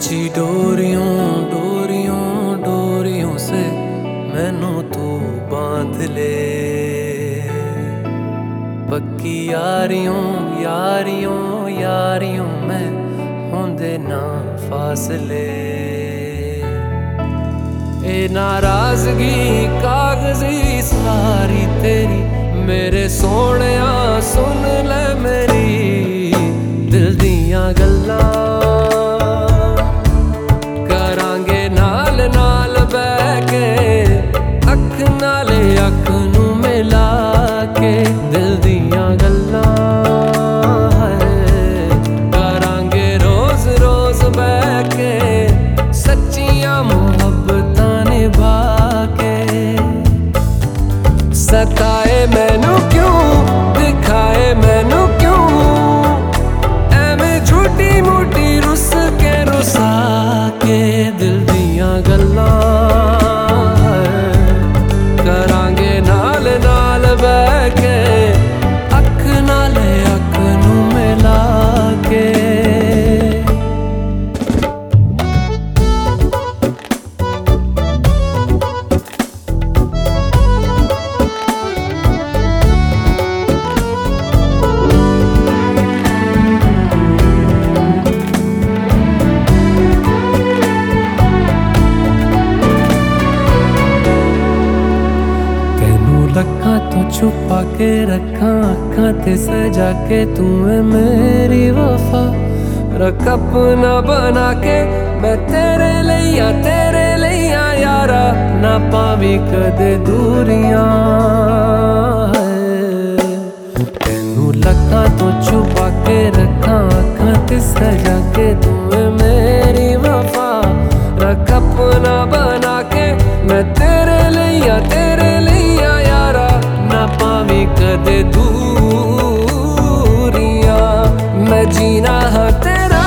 खिंची डोरियों डोरियों डोरियों से मैनू तू बांध ले। पक्की यारियों यारियों यारियों में होंदे ना फासले। ए नाराजगी कागजी सारी तेरी मेरे सोहणिया सुन ले मेरी दिल दियां गल्लां। करांगे नाल नाल बैठ के अख नाले अख नू मिला के दिल दियां गल्लां। करांगे रोज रोज बैठ के सच्चियां मुहब्बतां निभा के। सताए मैनू क्यों दिखाए मैनू क्यों एवें झूठी मूठी रुस के रुसा के दिल दियां गल्लां। करांगे नाल नाल बैठ के अख नाले अख नू मिला के। लखां तो छुपा के रखा अखां ते सजा के तू है मेरी वफा। रख अपना बना के मैं तेरे लिया यारा ना पावी कदे दूरियां। तेनू लखां तो छुपा के रखा अखां ते सजा के तू है मेरी वफा। रख अपना बना के मैं तेरे लिया यारा ना पावी कदे दूरियां। मैं जीना है तेरा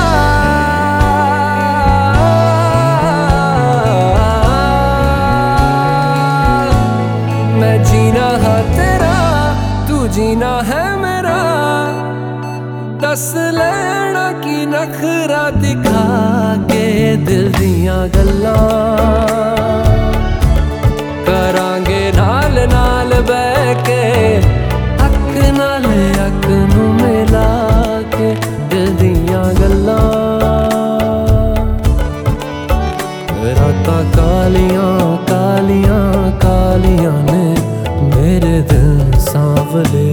मैं जीना है तेरा तू जीना है मेरा। दस लेना की नखरा दिखा के दिल दियां गल्लां। करांगे नाल नाल बैठ के अख नाल अख नू मिला के दिल दियां गल्लां। रातां कालियां कालियां कालियां ने मेरे दिल सांवले।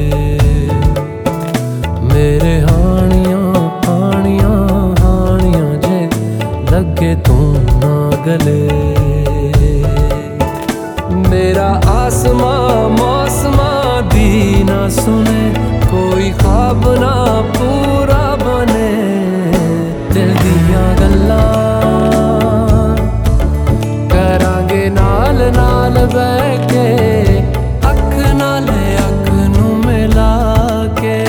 मेरे हानियां हानियां हानियां जे लगे तू ना गले। मेरा आसमां मौसमां दी ना सुने कोई ख्वाब ना पूरा बने दिल दियां गल्लां। करांगे नाल नाल बैठ के अख नाले अख नू मिला के।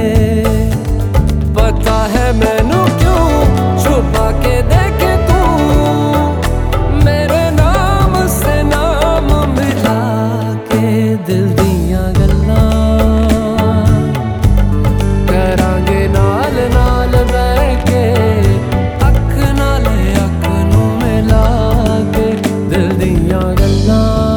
पता है मैनू क्यों छुपा के देखे तू मेरे नाम से नाम मिला के दिल दियां गल्लां। करांगे नाल नाल बैठ के अख नाले अख नू मिला के दिल दियां गल्लां।